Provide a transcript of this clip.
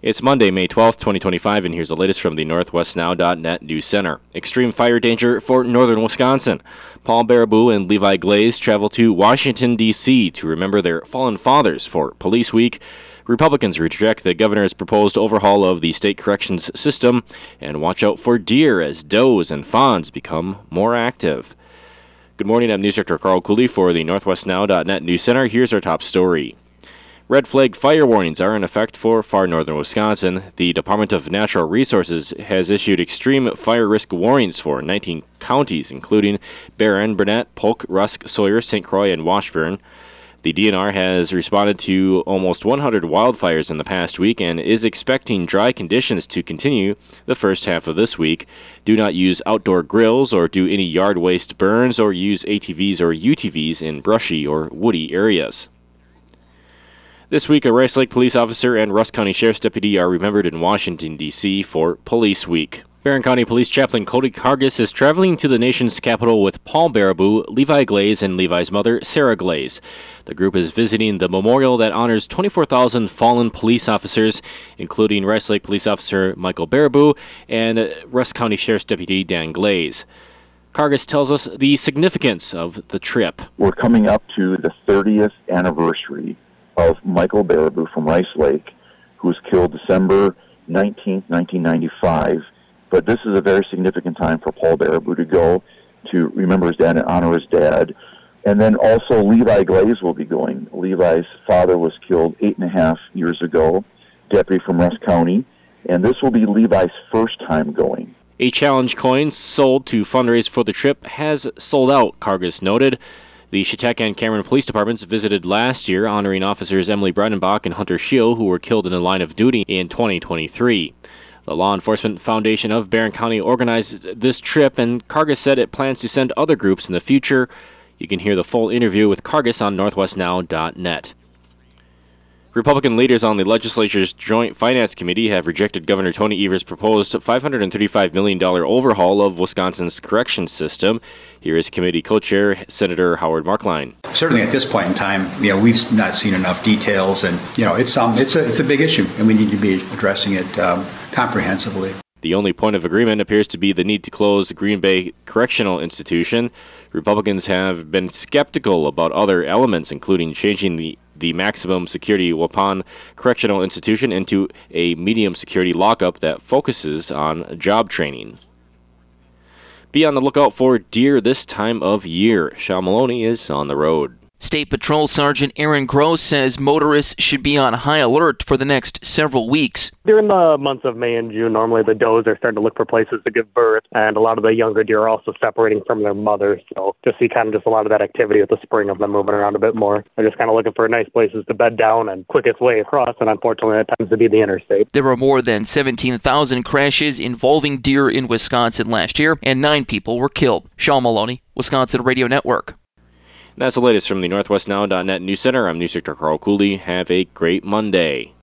It's Monday, May 12th, 2025, and here's the latest from the NorthwestNow.net News Center. Extreme fire danger for northern Wisconsin. Paul Baraboo and Levi Glaze travel to Washington, D.C. to remember their fallen fathers for Police Week. Republicans reject the governor's proposed overhaul of the state corrections system and watch out for deer as does and fawns become more active. Good morning, I'm News Director Carl Cooley for the NorthwestNow.net News Center. Here's our top story. Red flag fire warnings are in effect for far northern Wisconsin. The Department of Natural Resources has issued extreme fire risk warnings for 19 counties, including Barron, Burnett, Polk, Rusk, Sawyer, St. Croix, and Washburn. The DNR has responded to almost 100 wildfires in the past week and is expecting dry conditions to continue the first half of this week. Do not use outdoor grills or do any yard waste burns or use ATVs or UTVs in brushy or woody areas. This week, a Rice Lake police officer and Rusk County Sheriff's deputy are remembered in Washington, D.C. for Police Week. Barron County Police Chaplain Cody Kargas is traveling to the nation's capital with Paul Baraboo, Levi Glaze, and Levi's mother, Sarah Glaze. The group is visiting the memorial that honors 24,000 fallen police officers, including Rice Lake Police Officer Michael Baraboo and Rusk County Sheriff's Deputy Dan Glaze. Kargas tells us the significance of the trip. We're coming up to the 30th anniversary of Michael Baraboo from Rice Lake, who was killed December 19, 1995. But this is a very significant time for Paul Baraboo to go to remember his dad and honor his dad. And then also Levi Glaze will be going. Levi's father was killed 8.5 years ago, deputy from Rusk County, and this will be Levi's first time going. A challenge coin sold to fundraise for the trip has sold out, Kargas noted. The Chautauqua and Cameron Police Departments visited last year, honoring officers Emily Bredenbach and Hunter Scheel, who were killed in the line of duty in 2023. The Law Enforcement Foundation of Barron County organized this trip, and Kargas said it plans to send other groups in the future. You can hear the full interview with Kargas on NorthwestNow.net. Republican leaders on the legislature's Joint Finance Committee have rejected Governor Tony Evers' proposed $535 million overhaul of Wisconsin's corrections system. Here is committee co-chair Senator Howard Marklein. Certainly at this point in time, we've not seen enough details, and it's a big issue, and we need to be addressing it comprehensively. The only point of agreement appears to be the need to close the Green Bay Correctional Institution. Republicans have been skeptical about other elements, including changing the maximum security Waupun Correctional Institution into a medium security lockup that focuses on job training. Be on the lookout for deer this time of year. Sean Maloney is on the road. State Patrol Sergeant Aaron Gross says motorists should be on high alert for the next several weeks. During the months of May and June, normally the does are starting to look for places to give birth, and a lot of the younger deer are also separating from their mothers. So just see kind of just a lot of that activity with the spring of them moving around a bit more. They're just kind of looking for nice places to bed down and quickest way across, and unfortunately that tends to be the interstate. There were more than 17,000 crashes involving deer in Wisconsin last year, and 9 people were killed. Sean Maloney, Wisconsin Radio Network. That's the latest from the NorthwestNow.net News Center. I'm News Director Carl Cooley. Have a great Monday.